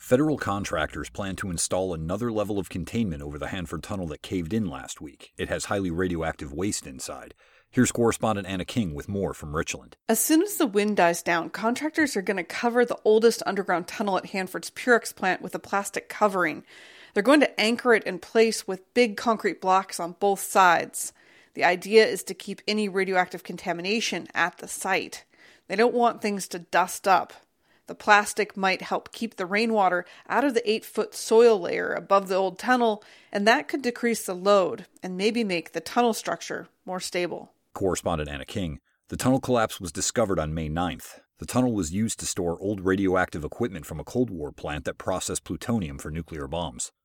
Federal contractors plan to install another level of containment over the Hanford Tunnel that caved in last week. It has highly radioactive waste inside. Here's correspondent Anna King with more from Richland. As soon as the wind dies down, contractors are going to cover the oldest underground tunnel at Hanford's Purex plant with a plastic covering. They're going to anchor it in place with big concrete blocks on both sides. The idea is to keep any radioactive contamination at the site. They don't want things to dust up. The plastic might help keep the rainwater out of the 8-foot soil layer above the old tunnel, and that could decrease the load and maybe make the tunnel structure more stable. Correspondent Anna King. The tunnel collapse was discovered on May 9th. The tunnel was used to store old radioactive equipment from a Cold War plant that processed plutonium for nuclear bombs.